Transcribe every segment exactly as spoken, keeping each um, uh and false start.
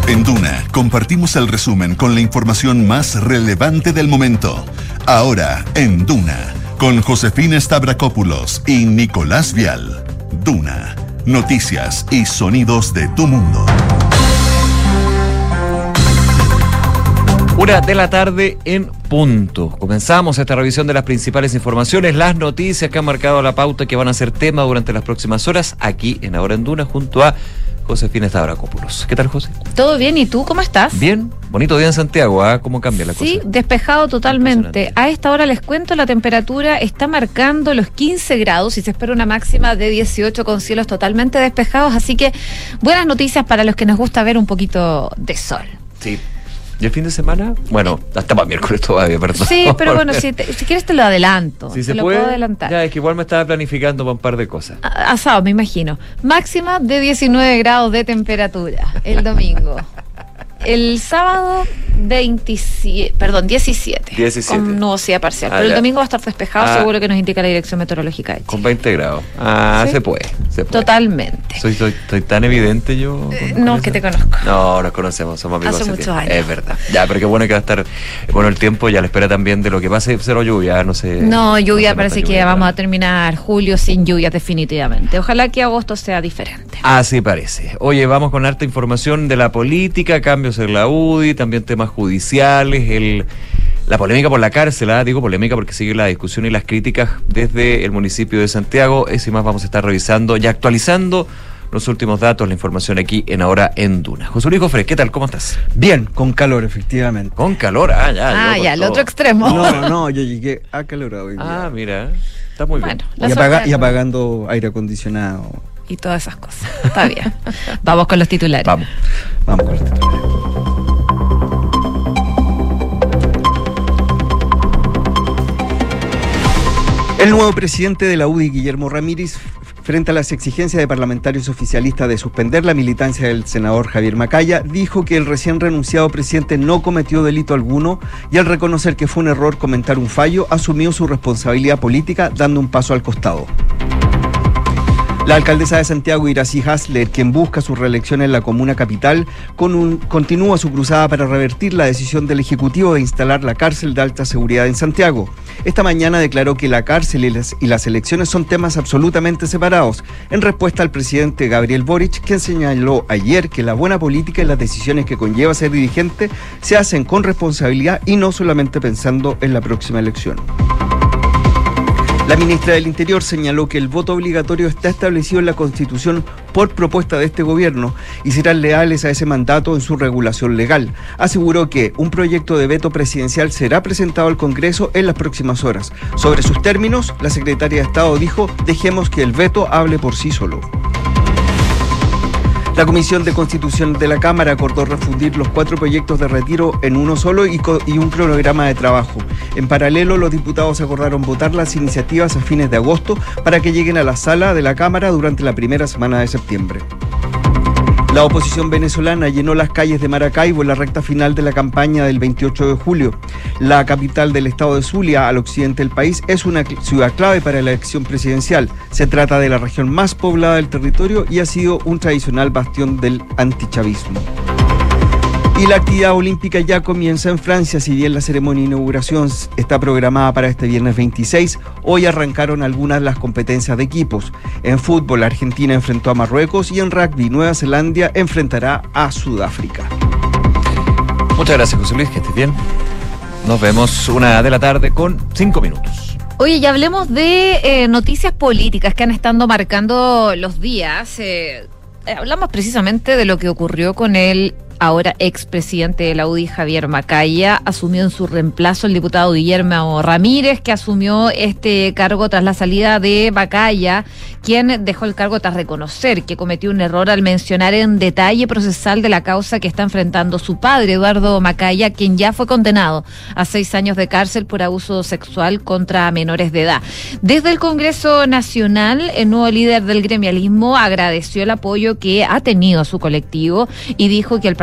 En Duna compartimos el resumen con la información más relevante del momento. Ahora en Duna, con Josefina Stavrakopoulos y Nicolás Vial. Duna, noticias y sonidos de tu mundo. Una de la tarde en punto. Comenzamos esta revisión de las principales informaciones, las noticias que han marcado la pauta que van a ser tema durante las próximas horas, aquí en Ahora en Duna, junto a Josefina Stavrakopoulos. ¿Qué tal, José? Todo bien, ¿y tú cómo estás? Bien, bonito día en Santiago, ¿eh? ¿Cómo cambia la cosa? Sí, despejado totalmente. A esta hora les cuento, la temperatura está marcando los quince grados y se espera una máxima de dieciocho con cielos totalmente despejados, así que buenas noticias para los que nos gusta ver un poquito de sol. Sí. ¿Y el fin de semana? Bueno, hasta para miércoles todavía, perdón. Sí, pero bueno, si, te, si quieres te lo adelanto. Si te se lo puede, puedo adelantar. Ya, es que igual me estaba planificando para un par de cosas. A- asado, me imagino. Máxima de diecinueve grados de temperatura el domingo. El sábado veintisiete, perdón, diecisiete. diecisiete. Con nubosidad parcial. Ah, pero ya. el domingo va a estar despejado, Ah. seguro que nos indica la Dirección Meteorológica de Chile. Con veinte grados. Ah, ¿Sí? se puede, se puede. Totalmente. Soy, soy, soy tan evidente yo. Eh, con- no, con que eso? te conozco. No, nos conocemos, somos amigos. Hace hace muchos tiempo. años. Es verdad. Ya, pero qué bueno que va a estar bueno el tiempo y a la espera también de lo que pase, cero lluvia, no sé. No, lluvia, se parece nota que lluvia, vamos ¿verdad? a terminar julio sin lluvias definitivamente. Ojalá que agosto sea diferente. Así parece. Oye, vamos con harta información de la política, cambios en la U D I, también temas judiciales, el, la polémica por la cárcel, ¿eh? Digo polémica porque sigue la discusión y las críticas desde el municipio de Santiago. Eso y más vamos a estar revisando y actualizando los últimos datos, la información aquí en Ahora en Duna. José Luis Jofre, ¿qué tal? ¿Cómo estás? Bien, con calor, efectivamente. Con calor, ah, ya. Ah, llegó ya, con el todo. otro extremo. No, no, no, yo llegué acalorado hoy día. Ah, mira, está muy Bueno, bien. la Y, suerte apaga- de- y apagando aire acondicionado. Y todas esas cosas. Está bien. Vamos con los titulares. Vamos. Vamos con los titulares. El nuevo presidente de la U D I, Guillermo Ramírez, frente a las exigencias de parlamentarios oficialistas de suspender la militancia del senador Javier Macaya, dijo que el recién renunciado presidente no cometió delito alguno y al reconocer que fue un error comentar un fallo, asumió su responsabilidad política dando un paso al costado. La alcaldesa de Santiago, Iracy Hasler, quien busca su reelección en la comuna capital, con un, continúa su cruzada para revertir la decisión del Ejecutivo de instalar la cárcel de alta seguridad en Santiago. Esta mañana declaró que la cárcel y las, y las elecciones son temas absolutamente separados, en respuesta al presidente Gabriel Boric, quien señaló ayer que la buena política y las decisiones que conlleva ser dirigente se hacen con responsabilidad y no solamente pensando en la próxima elección. La ministra del Interior señaló que el voto obligatorio está establecido en la Constitución por propuesta de este gobierno y serán leales a ese mandato en su regulación legal. Aseguró que un proyecto de veto presidencial será presentado al Congreso en las próximas horas. Sobre sus términos, la secretaria de Estado dijo: dejemos que el veto hable por sí solo. La Comisión de Constitución de la Cámara acordó refundir los cuatro proyectos de retiro en uno solo y, co- y un cronograma de trabajo. En paralelo, los diputados acordaron votar las iniciativas a fines de agosto para que lleguen a la sala de la Cámara durante la primera semana de septiembre. La oposición venezolana llenó las calles de Maracaibo en la recta final de la campaña del veintiocho de julio. La capital del estado de Zulia, al occidente del país, es una cl- ciudad clave para la elección presidencial. Se trata de la región más poblada del territorio y ha sido un tradicional bastión del antichavismo. Y la actividad olímpica ya comienza en Francia, si bien la ceremonia de inauguración está programada para este viernes veintiséis, hoy arrancaron algunas de las competencias de equipos. En fútbol, Argentina enfrentó a Marruecos y en rugby, Nueva Zelanda enfrentará a Sudáfrica. Muchas gracias, José Luis, que estés bien. Nos vemos una de la tarde con cinco minutos. Oye, ya hablemos de eh, noticias políticas que han estado marcando los días. Eh, eh, hablamos precisamente de lo que ocurrió con el ahora expresidente de la U D I, Javier Macaya. Asumió en su reemplazo el diputado Guillermo Ramírez, que asumió este cargo tras la salida de Macaya, quien dejó el cargo tras reconocer que cometió un error al mencionar en detalle procesal de la causa que está enfrentando su padre, Eduardo Macaya, quien ya fue condenado a seis años de cárcel por abuso sexual contra menores de edad. Desde el Congreso Nacional, el nuevo líder del gremialismo agradeció el apoyo que ha tenido a su colectivo y dijo que el partido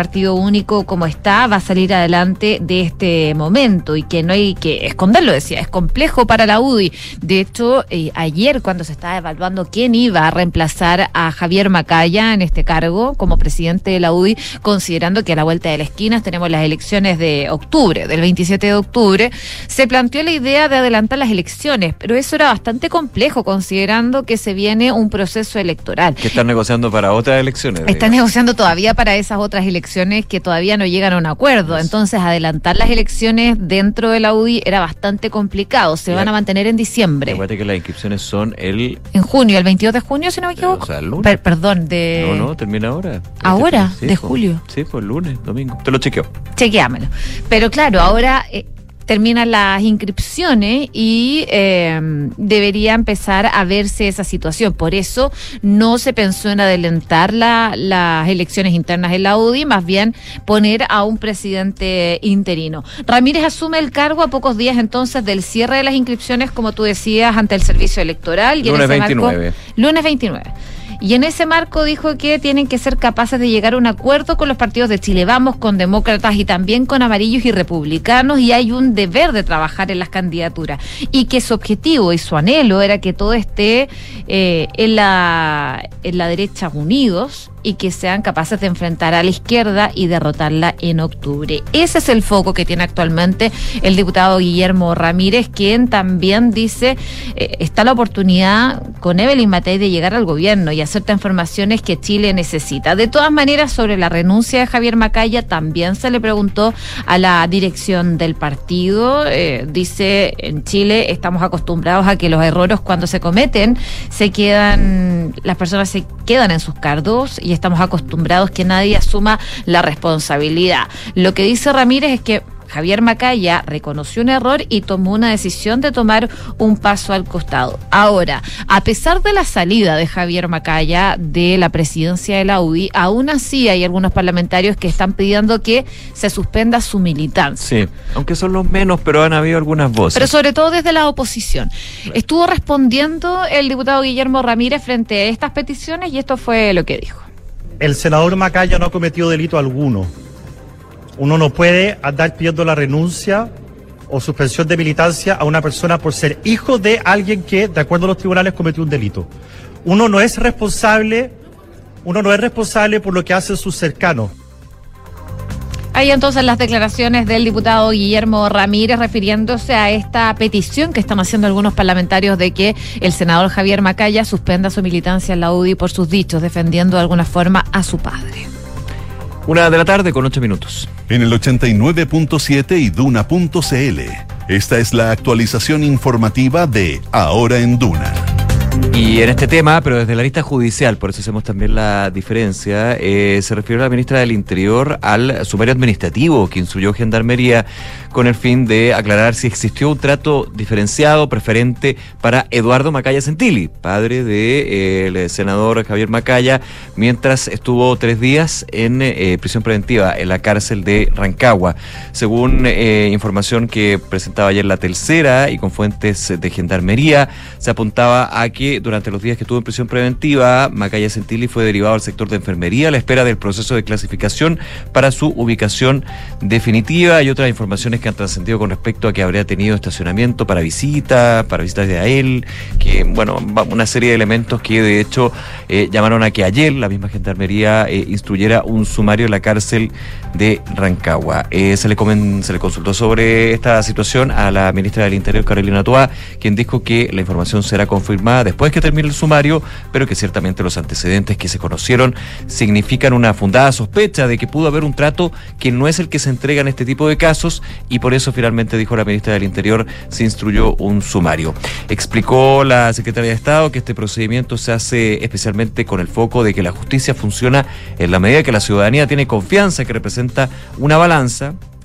partido único como está va a salir adelante de este momento y que no hay que esconderlo, decía, es complejo para la U D I. De hecho, eh, ayer cuando se estaba evaluando quién iba a reemplazar a Javier Macaya en este cargo como presidente de la U D I, considerando que a la vuelta de la esquina tenemos las elecciones de octubre, del veintisiete de octubre, se planteó la idea de adelantar las elecciones, pero eso era bastante complejo considerando que se viene un proceso electoral. Que están negociando para otras elecciones. Están digamos. negociando todavía para esas otras elecciones que todavía no llegan a un acuerdo. Entonces, adelantar las elecciones dentro de la U D I era bastante complicado. Se Ya. van a mantener en diciembre. Acuérdate que las inscripciones son el... En junio, el veintidós de junio, si no me equivoco. O sea, el lunes. Per- perdón, de... No, no, termina ahora. ¿Ahora? Sí, ¿De pues. julio? Sí, pues lunes, domingo. Te lo chequeo. Chequeámelo. Pero claro, ahora eh, terminan las inscripciones y eh, debería empezar a verse esa situación. Por eso no se pensó en adelantar la, las elecciones internas en la U D I, más bien poner a un presidente interino. Ramírez asume el cargo a pocos días entonces del cierre de las inscripciones, como tú decías, ante el servicio electoral. Y Lunes en ese veintinueve. Marco, lunes veintinueve. Y en ese marco dijo que tienen que ser capaces de llegar a un acuerdo con los partidos de Chile Vamos, con demócratas y también con amarillos y republicanos, y hay un deber de trabajar en las candidaturas. Y que su objetivo y su anhelo era que todo esté eh, en, la, en la derecha unidos y que sean capaces de enfrentar a la izquierda y derrotarla en octubre. Ese es el foco que tiene actualmente el diputado Guillermo Ramírez, quien también dice eh, está la oportunidad con Evelyn Matei de llegar al gobierno y hacer transformaciones que Chile necesita. De todas maneras, sobre la renuncia de Javier Macaya también se le preguntó a la dirección del partido. Eh, dice, en Chile estamos acostumbrados a que los errores cuando se cometen se quedan, las personas se quedan en sus cargos y estamos acostumbrados que nadie asuma la responsabilidad. Lo que dice Ramírez es que Javier Macaya reconoció un error y tomó una decisión de tomar un paso al costado. Ahora, a pesar de la salida de Javier Macaya de la presidencia de la U D I, aún así hay algunos parlamentarios que están pidiendo que se suspenda su militancia. Sí, aunque son los menos, pero han habido algunas voces. Pero sobre todo desde la oposición. Estuvo respondiendo el diputado Guillermo Ramírez frente a estas peticiones y esto fue lo que dijo. El senador Macaya no ha cometido delito alguno. Uno no puede andar pidiendo la renuncia o suspensión de militancia a una persona por ser hijo de alguien que, de acuerdo a los tribunales, cometió un delito. Uno no es responsable, uno no es responsable por lo que hacen sus cercanos. Hay entonces las declaraciones del diputado Guillermo Ramírez refiriéndose a esta petición que están haciendo algunos parlamentarios de que el senador Javier Macaya suspenda su militancia en la U D I por sus dichos, defendiendo de alguna forma a su padre. Una de la tarde con ocho minutos. En el ochenta y nueve punto siete y duna punto c l. Esta es la actualización informativa de Ahora en Duna. Y en este tema, pero desde la lista judicial, por eso hacemos también la diferencia, eh, se refirió la ministra del Interior al sumario administrativo que instruyó Gendarmería con el fin de aclarar si existió un trato diferenciado, preferente para Eduardo Macaya Centilli, padre del de, eh, senador Javier Macaya, mientras estuvo tres días en eh, prisión preventiva en la cárcel de Rancagua. Según eh, información que presentaba ayer la Tercera y con fuentes de Gendarmería, se apuntaba a que durante los días que estuvo en prisión preventiva, Macaya Centilli fue derivado al sector de enfermería a la espera del proceso de clasificación para su ubicación definitiva. Y otras informaciones que han trascendido con respecto a que habría tenido estacionamiento para visitas, para visitas de a él, que bueno, una serie de elementos que de hecho eh, llamaron a que ayer la misma Gendarmería eh, instruyera un sumario en la cárcel de Rancagua. Eh, se le comen, se le consultó sobre esta situación a la ministra del Interior, Carolina Toá, quien dijo que la información será confirmada después que termine el sumario, pero que ciertamente los antecedentes que se conocieron significan una fundada sospecha de que pudo haber un trato que no es el que se entrega en este tipo de casos, y por eso finalmente, dijo la ministra del Interior, se instruyó un sumario. Explicó la secretaria de Estado que este procedimiento se hace especialmente con el foco de que la justicia funciona en la medida que la ciudadanía tiene confianza, que representa una balanza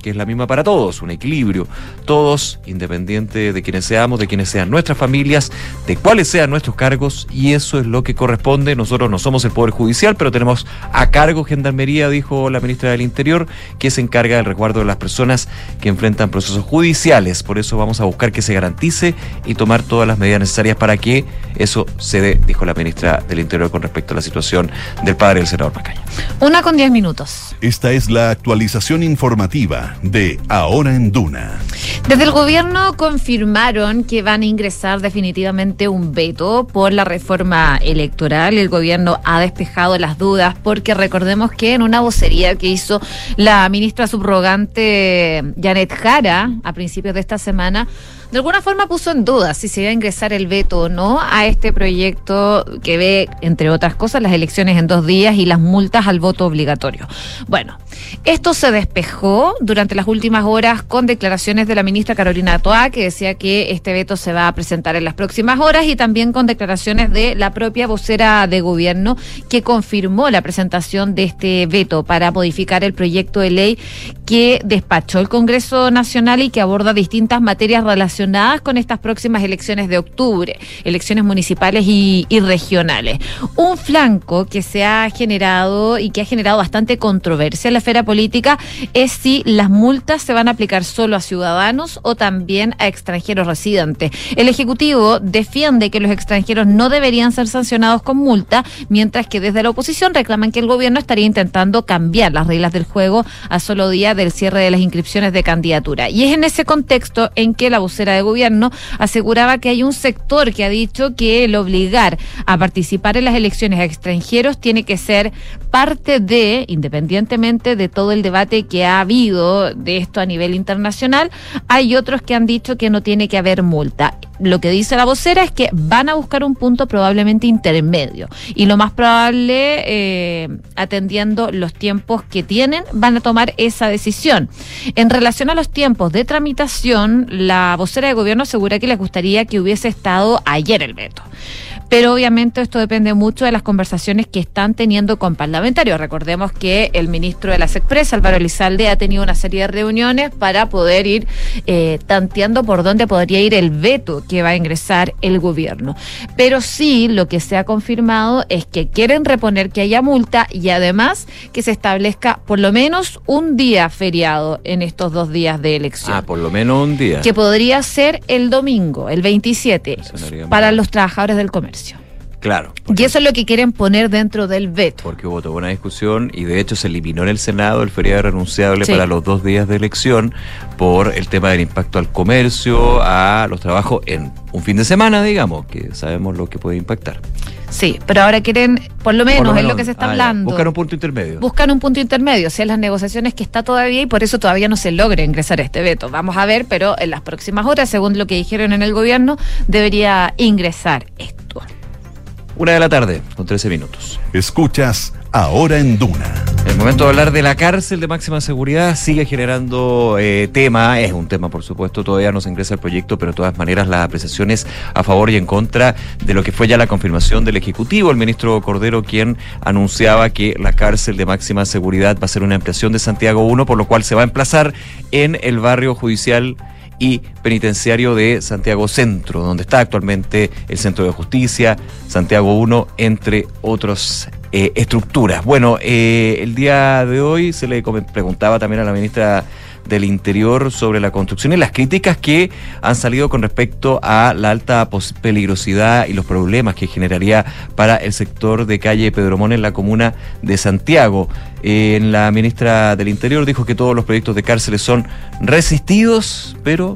que es la misma para todos, un equilibrio. Todos, independiente de quienes seamos, de quienes sean nuestras familias, de cuáles sean nuestros cargos, y eso es lo que corresponde. Nosotros no somos el Poder Judicial, pero tenemos a cargo Gendarmería, dijo la ministra del Interior, que se encarga del resguardo de las personas que enfrentan procesos judiciales. Por eso vamos a buscar que se garantice y tomar todas las medidas necesarias para que eso se dé, dijo la ministra del Interior con respecto a la situación del padre del senador Macaya. Una con diez minutos. Esta es la actualización informativa de Ahora en Duna. Desde el gobierno confirmaron que van a ingresar definitivamente un veto por la reforma electoral. El gobierno ha despejado las dudas porque recordemos que en una vocería que hizo la ministra subrogante Janet Jara a principios de esta semana, de alguna forma puso en duda si se iba a ingresar el veto o no a este proyecto que ve, entre otras cosas, las elecciones en dos días y las multas al voto obligatorio. Bueno, esto se despejó durante las últimas horas con declaraciones de la ministra Carolina Toá, que decía que este veto se va a presentar en las próximas horas, y también con declaraciones de la propia vocera de gobierno, que confirmó la presentación de este veto para modificar el proyecto de ley que despachó el Congreso Nacional y que aborda distintas materias relacionadas con estas próximas elecciones de octubre, elecciones municipales y, y regionales. Un flanco que se ha generado y que ha generado bastante controversia en la esfera política es si las multas se van a aplicar solo a ciudadanos o también a extranjeros residentes. El Ejecutivo defiende que los extranjeros no deberían ser sancionados con multa, mientras que desde la oposición reclaman que el gobierno estaría intentando cambiar las reglas del juego a solo día del cierre de las inscripciones de candidatura. Y es en ese contexto en que la vocera de gobierno aseguraba que hay un sector que ha dicho que el obligar a participar en las elecciones a extranjeros tiene que ser parte de, independientemente de todo el debate que ha habido de esto a nivel internacional. Hay otros que han dicho que no tiene que haber multa. Lo que dice la vocera es que van a buscar un punto probablemente intermedio, y lo más probable, eh, atendiendo los tiempos que tienen, van a tomar esa decisión. En relación a los tiempos de tramitación, la vocera de gobierno asegura que les gustaría que hubiese estado ayer el veto. Pero obviamente esto depende mucho de las conversaciones que están teniendo con parlamentarios. Recordemos que el ministro de la SECPRES, Álvaro Elizalde, ha tenido una serie de reuniones para poder ir eh, tanteando por dónde podría ir el veto que va a ingresar el gobierno. Pero sí, lo que se ha confirmado es que quieren reponer que haya multa y además que se establezca por lo menos un día feriado en estos dos días de elección. Ah, por lo menos un día. Que podría ser el domingo, el veintisiete, para mal. Los trabajadores del comercio. Claro. Y eso es lo que quieren poner dentro del veto. Porque hubo toda una discusión y de hecho se eliminó en el Senado el feriado renunciable, sí, para los dos días de elección por el tema del impacto al comercio, a los trabajos en un fin de semana, digamos, que sabemos lo que puede impactar. Sí, pero ahora quieren, por lo menos, por lo menos es lo que se está ah, hablando. Buscar un punto intermedio. Buscar un punto intermedio, o sea, las negociaciones que está todavía, y por eso todavía no se logra ingresar este veto. Vamos a ver, pero en las próximas horas, según lo que dijeron en el gobierno, debería ingresar esto. Una de la tarde, con trece minutos. Escuchas Ahora en Duna. El momento de hablar de la cárcel de máxima seguridad sigue generando eh, tema, es un tema por supuesto, todavía no se ingresa el proyecto, pero de todas maneras las apreciaciones a favor y en contra de lo que fue ya la confirmación del Ejecutivo, el ministro Cordero, quien anunciaba que la cárcel de máxima seguridad va a ser una ampliación de Santiago uno, por lo cual se va a emplazar en el barrio judicial y penitenciario de Santiago Centro, donde está actualmente el Centro de Justicia, Santiago uno, entre otras eh, estructuras. Bueno, eh, el día de hoy se le preguntaba también a la ministra del Interior sobre la construcción y las críticas que han salido con respecto a la alta peligrosidad y los problemas que generaría para el sector de calle Pedro Mon en la comuna de Santiago. Eh, la ministra del Interior dijo que todos los proyectos de cárceles son resistidos, pero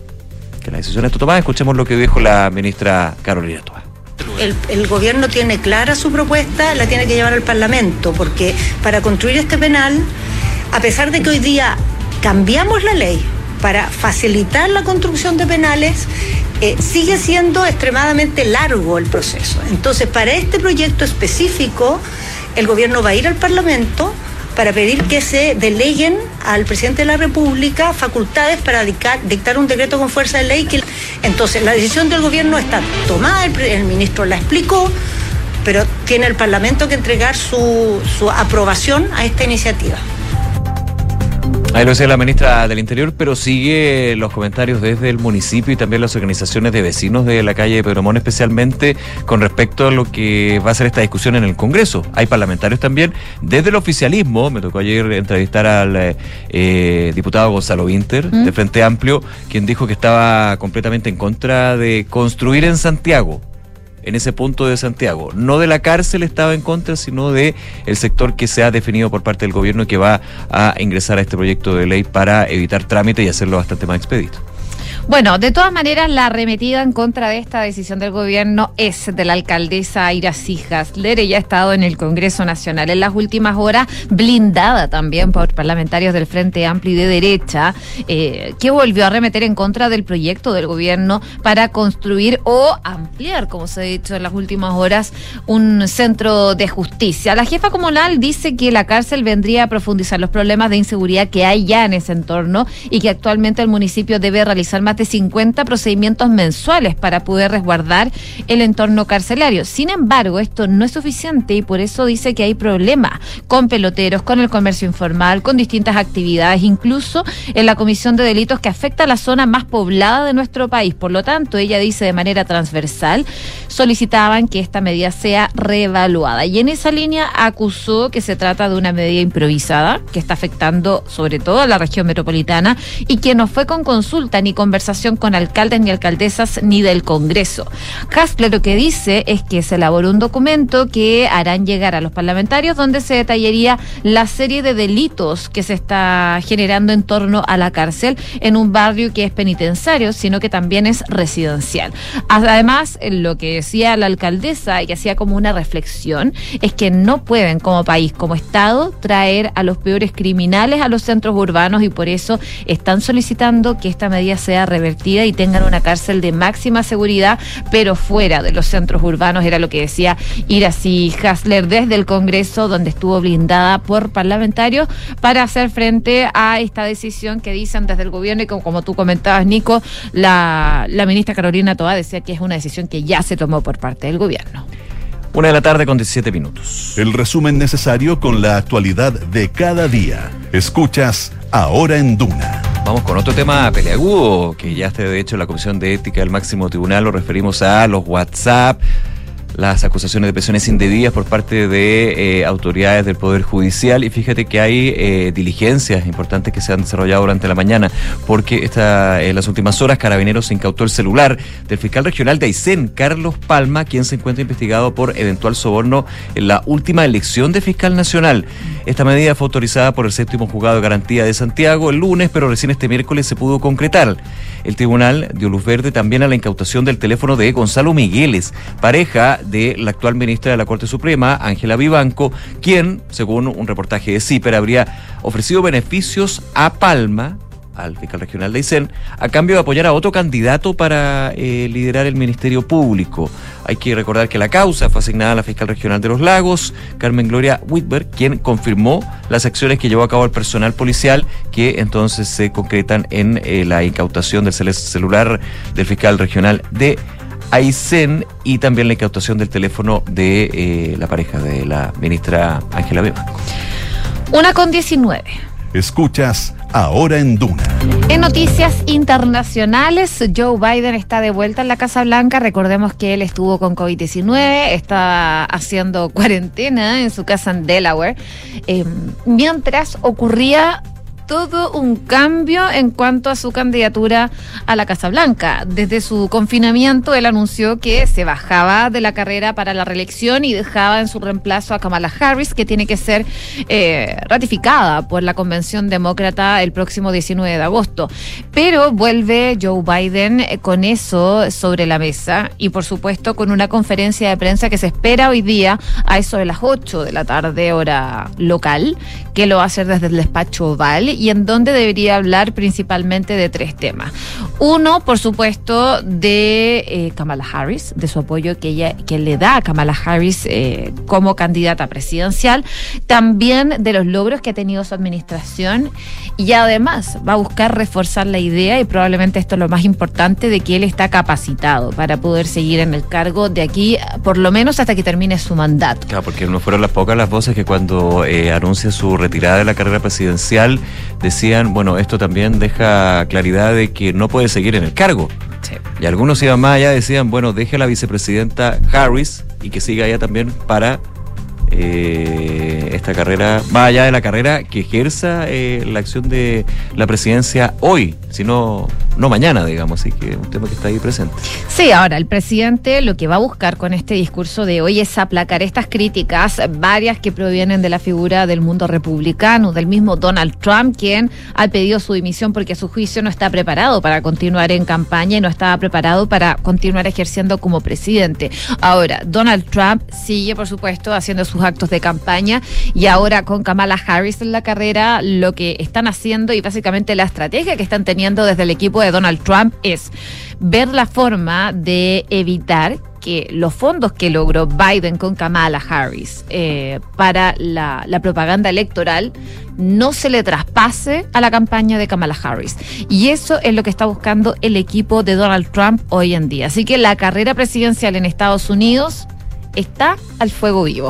que la decisión está tomada. Escuchemos lo que dijo la ministra Carolina Toá. El, el gobierno tiene clara su propuesta, la tiene que llevar al Parlamento, porque para construir este penal, a pesar de que hoy día cambiamos la ley para facilitar la construcción de penales, eh, sigue siendo extremadamente largo el proceso. Entonces, para este proyecto específico, el gobierno va a ir al Parlamento para pedir que se deleguen al presidente de la República facultades para dictar, dictar un decreto con fuerza de ley. Que, entonces, la decisión del gobierno está tomada, el, el ministro la explicó, pero tiene el Parlamento que entregar su, su aprobación a esta iniciativa. Ahí lo decía la ministra del Interior, pero sigue los comentarios desde el municipio y también las organizaciones de vecinos de la calle de Pedro Montt, especialmente con respecto a lo que va a ser esta discusión en el Congreso. Hay parlamentarios también desde el oficialismo. Me tocó ayer entrevistar al eh, diputado Gonzalo Winter, ¿Mm? de Frente Amplio, quien dijo que estaba completamente en contra de construir en Santiago, en ese punto de Santiago. No de la cárcel estaba en contra, sino de el sector que se ha definido por parte del gobierno y que va a ingresar a este proyecto de ley para evitar trámite y hacerlo bastante más expedito. Bueno, de todas maneras, la arremetida en contra de esta decisión del gobierno es de la alcaldesa Iracy Hasler. Ella ha estado en el Congreso Nacional en las últimas horas, blindada también por parlamentarios del Frente Amplio y de derecha, eh, que volvió a arremeter en contra del proyecto del gobierno para construir o ampliar, como se ha dicho en las últimas horas, un centro de justicia. La jefa comunal dice que la cárcel vendría a profundizar los problemas de inseguridad que hay ya en ese entorno y que actualmente el municipio debe realizar más de cincuenta procedimientos mensuales para poder resguardar el entorno carcelario. Sin embargo, esto no es suficiente y por eso dice que hay problemas con peloteros, con el comercio informal, con distintas actividades, incluso en la comisión de delitos que afecta a la zona más poblada de nuestro país. Por lo tanto, ella dice de manera transversal, solicitaban que esta medida sea reevaluada. Y en esa línea acusó que se trata de una medida improvisada, que está afectando sobre todo a la región metropolitana y que no fue con consulta ni conversación con alcaldes ni alcaldesas ni del Congreso. Hasler lo que dice es que se elaboró un documento que harán llegar a los parlamentarios donde se detallaría la serie de delitos que se está generando en torno a la cárcel en un barrio que es penitenciario, sino que también es residencial. Además, lo que decía la alcaldesa y que hacía como una reflexión es que no pueden como país, como Estado, traer a los peores criminales a los centros urbanos y por eso están solicitando que esta medida sea revertida y tengan una cárcel de máxima seguridad, pero fuera de los centros urbanos, era lo que decía Iracy Hasler desde el Congreso, donde estuvo blindada por parlamentarios para hacer frente a esta decisión que dicen desde el gobierno y como, como tú comentabas, Nico, la, la ministra Carolina Toá decía que es una decisión que ya se tomó por parte del gobierno. Una de la tarde con diecisiete minutos. El resumen necesario con la actualidad de cada día. Escuchas Ahora en Duna. Vamos con otro tema peleagudo, que ya está de hecho en la Comisión de Ética del Máximo Tribunal. Lo referimos a los WhatsApp, las acusaciones de presiones indebidas por parte de eh, autoridades del Poder Judicial. Y fíjate que hay eh, diligencias importantes que se han desarrollado durante la mañana, porque esta, en las últimas horas Carabineros incautó el celular del fiscal regional de Aysén, Carlos Palma, quien se encuentra investigado por eventual soborno en la última elección de fiscal nacional. Esta medida fue autorizada por el séptimo juzgado de garantía de Santiago el lunes, pero recién este miércoles se pudo concretar. El tribunal dio luz verde también a la incautación del teléfono de Gonzalo Migueles, pareja de la actual ministra de la Corte Suprema, Ángela Vivanco, quien, según un reportaje de CIPER, habría ofrecido beneficios a Palma, al fiscal regional de Aysén, a cambio de apoyar a otro candidato para eh, liderar el Ministerio Público. Hay que recordar que la causa fue asignada a la fiscal regional de Los Lagos, Carmen Gloria Whitberg, quien confirmó las acciones que llevó a cabo el personal policial, que entonces se concretan en eh, la incautación del celular del fiscal regional de Aysén y también la incautación del teléfono de eh, la pareja de la ministra Ángela Vivanco. Una con diecinueve. Escuchas Ahora en Duna. En noticias internacionales, Joe Biden está de vuelta en la Casa Blanca. Recordemos que él estuvo con COVID diecinueve, está haciendo cuarentena en su casa en Delaware, eh, mientras ocurría todo un cambio en cuanto a su candidatura a la Casa Blanca. Desde su confinamiento, él anunció que se bajaba de la carrera para la reelección y dejaba en su reemplazo a Kamala Harris, que tiene que ser eh, ratificada por la Convención Demócrata el próximo diecinueve de agosto. Pero vuelve Joe Biden con eso sobre la mesa y, por supuesto, con una conferencia de prensa que se espera hoy día a eso de las ocho de la tarde, hora local, que lo va a hacer desde el despacho Oval, y en donde debería hablar principalmente de tres temas. Uno, por supuesto, de eh, Kamala Harris, de su apoyo que ella que le da a Kamala Harris eh, como candidata presidencial, también de los logros que ha tenido su administración, y además va a buscar reforzar la idea, y probablemente esto es lo más importante, de que él está capacitado para poder seguir en el cargo de aquí, por lo menos hasta que termine su mandato. Claro, porque no fueron las pocas las voces que cuando eh, anuncia su retirada de la carrera presidencial decían, bueno, esto también deja claridad de que no puede seguir en el cargo. Sí. Y algunos iban más allá, decían, bueno, deje a la vicepresidenta Harris y que siga ella también para eh, esta carrera, más allá de la carrera, que ejerza eh, la acción de la presidencia hoy, sino no mañana, digamos, así que un tema que está ahí presente. Sí, ahora el presidente lo que va a buscar con este discurso de hoy es aplacar estas críticas, varias que provienen de la figura del mundo republicano, del mismo Donald Trump, quien ha pedido su dimisión porque a su juicio no está preparado para continuar en campaña y no estaba preparado para continuar ejerciendo como presidente. Ahora, Donald Trump sigue, por supuesto, haciendo sus actos de campaña y ahora con Kamala Harris en la carrera, lo que están haciendo y básicamente la estrategia que están teniendo desde el equipo de Donald Trump es ver la forma de evitar que los fondos que logró Biden con Kamala Harris eh, para la, la propaganda electoral no se le traspase a la campaña de Kamala Harris. Y eso es lo que está buscando el equipo de Donald Trump hoy en día. Así que la carrera presidencial en Estados Unidos está al fuego vivo.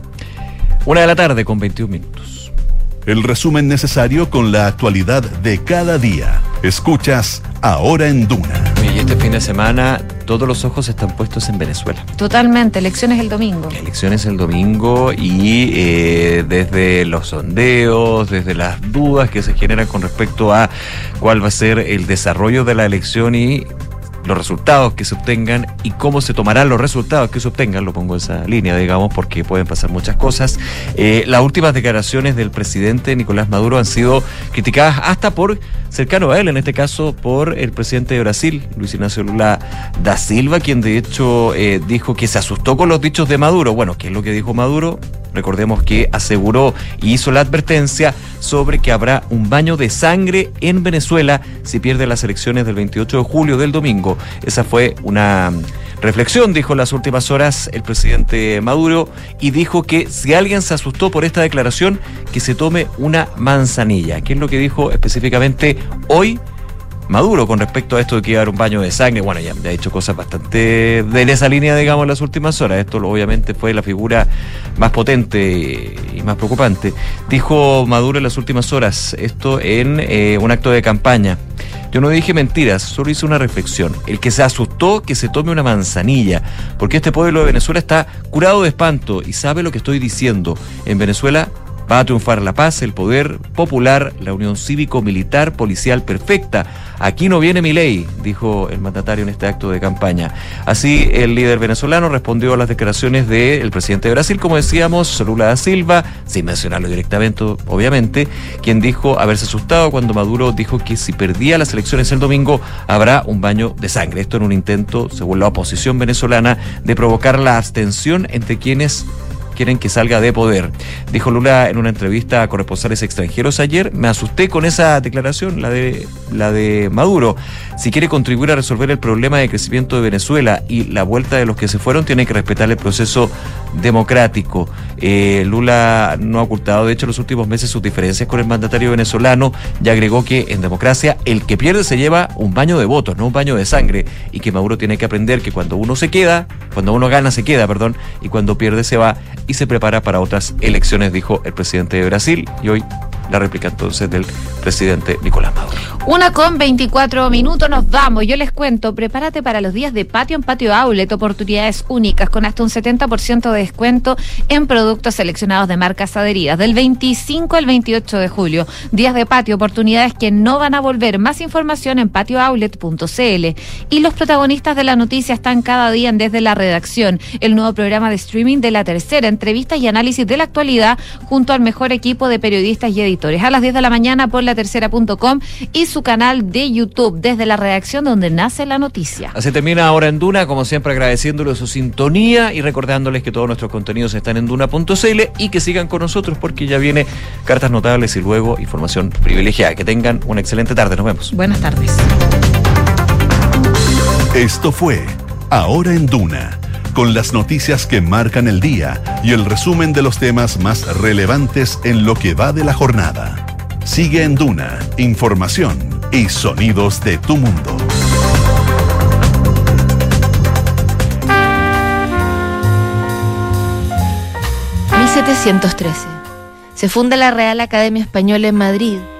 Una de la tarde con veintiún minutos. El resumen necesario con la actualidad de cada día. Escuchas Ahora en Duna. Oye, y este fin de semana todos los ojos están puestos en Venezuela. Totalmente, elecciones el domingo. Elecciones el domingo y eh, desde los sondeos, desde las dudas que se generan con respecto a cuál va a ser el desarrollo de la elección y los resultados que se obtengan y cómo se tomarán los resultados que se obtengan, lo pongo en esa línea, digamos, porque pueden pasar muchas cosas. Eh, las últimas declaraciones del presidente Nicolás Maduro han sido criticadas hasta por cercano a él, en este caso por el presidente de Brasil, Luis Ignacio Lula da Silva, quien de hecho eh, dijo que se asustó con los dichos de Maduro. Bueno, ¿qué es lo que dijo Maduro? Recordemos que aseguró y hizo la advertencia sobre que habrá un baño de sangre en Venezuela si pierde las elecciones del veintiocho de julio del domingo. Esa fue una reflexión, dijo en las últimas horas el presidente Maduro, y dijo que si alguien se asustó por esta declaración, que se tome una manzanilla. ¿Qué es lo que dijo específicamente hoy Maduro con respecto a esto de que iba a haber un baño de sangre? Bueno, ya ha dicho cosas bastante de esa línea, digamos, en las últimas horas. Esto obviamente fue la figura más potente y más preocupante. Dijo Maduro en las últimas horas esto en eh, un acto de campaña. Yo no dije mentiras, solo hice una reflexión. El que se asustó, que se tome una manzanilla, porque este pueblo de Venezuela está curado de espanto y sabe lo que estoy diciendo. En Venezuela va a triunfar la paz, el poder popular, la unión cívico-militar, policial perfecta. Aquí no viene Milei, dijo el mandatario en este acto de campaña. Así, el líder venezolano respondió a las declaraciones del presidente de Brasil, como decíamos, Lula da Silva, sin mencionarlo directamente, obviamente, quien dijo haberse asustado cuando Maduro dijo que si perdía las elecciones el domingo, habrá un baño de sangre. Esto en un intento, según la oposición venezolana, de provocar la abstención entre quienes quieren que salga de poder. Dijo Lula en una entrevista a corresponsales extranjeros ayer: me asusté con esa declaración, la de, la de Maduro. Si quiere contribuir a resolver el problema de crecimiento de Venezuela y la vuelta de los que se fueron, tiene que respetar el proceso democrático. Eh, Lula no ha ocultado, de hecho, en los últimos meses sus diferencias con el mandatario venezolano, y agregó que en democracia el que pierde se lleva un baño de votos, no un baño de sangre, y que Maduro tiene que aprender que cuando uno se queda, cuando uno gana se queda, perdón, y cuando pierde se va y se prepara para otras elecciones, dijo el presidente de Brasil. Y hoy la réplica entonces del presidente Nicolás Maduro. Una con veinticuatro minutos, nos vamos. Yo les cuento, prepárate para los días de patio en Patio Outlet, oportunidades únicas con hasta un setenta por ciento de descuento en productos seleccionados de marcas adheridas. Del veinticinco al veintiocho de julio, días de patio, oportunidades que no van a volver. Más información en patio outlet punto c l. Y los protagonistas de la noticia están cada día en Desde la Redacción, el nuevo programa de streaming de La Tercera, entrevistas y análisis de la actualidad junto al mejor equipo de periodistas y editores. A las diez de la mañana por la tercera punto com y su canal de YouTube, Desde la Redacción, donde nace la noticia. Así termina Ahora en Duna, como siempre agradeciéndoles su sintonía y recordándoles que todos nuestros contenidos están en duna punto c l y que sigan con nosotros porque ya viene Cartas Notables y luego información privilegiada. Que tengan una excelente tarde, nos vemos. Buenas tardes. Esto fue Ahora en Duna, con las noticias que marcan el día y el resumen de los temas más relevantes en lo que va de la jornada. Sigue en Duna, información y sonidos de tu mundo. mil setecientos trece. Se funda la Real Academia Española en Madrid.